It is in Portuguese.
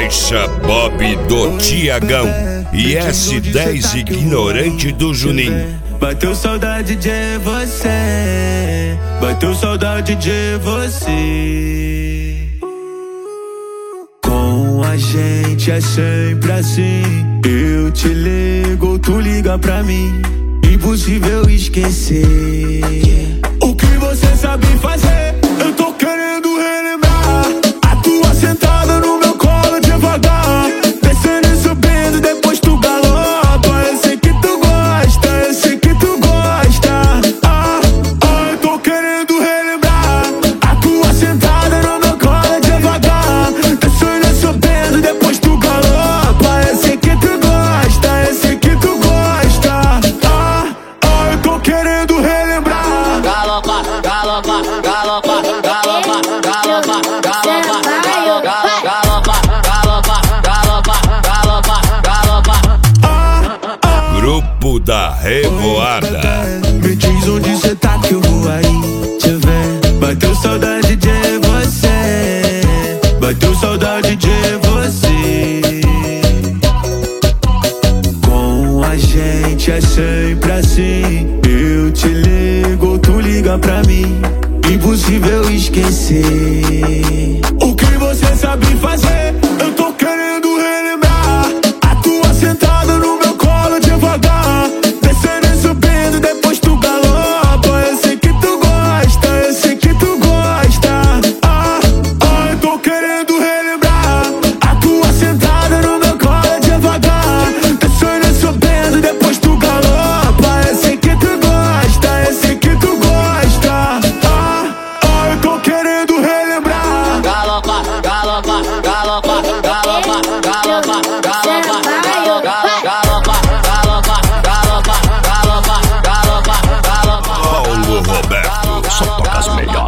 Marcha Bob do Tiagão e S10 Ignorante do Juninho. Bateu saudade de você, bateu saudade de você. Com a gente é sempre assim, eu te ligo, tu liga pra mim. Impossível esquecer o que você sabe fazer. Eu tô querendo relembrar a tua sentada no meu colo devagar, descendo e subindo, depois tu galopa. Eu sei que tu gosta, eu sei que tu gosta. Eu tô querendo relembrar a tua sentada no meu colo devagar, descendo e subindo, depois tu galopa. Eu sei que tu gosta, eu sei que tu gosta. Eu tô querendo relembrar. Galopa, galopa, galopa, galopa, galopa, galopa, galopa, galopa, galopa, galopa, galopa. Grupo da Revoada. Me diz onde cê tá que eu vou aí te ver. Bateu saudade de você, bateu saudade de você. Com a gente é sempre assim, eu te ligo, tu liga pra mim. Impossível esquecer o que você sabe fazer. Eu tô querendo relembrar a tua sentada no meu colo devagar, descendo e subindo, depois tu galopa. Eu sei que tu gosta, eu sei que tu gosta. Eu tô querendo relembrar a tua sentada no meu colo devagar, descendo e subindo, depois tu galopa. Eu sei que tu gosta, eu sei que tu gosta. Eu tô querendo relembrar. Galopa, galopa, galopa, galopa, galopa, galopa, galopa, galopa, galopa, galopa, galopa, galopa. Paulo Roberto, só toca as melhores.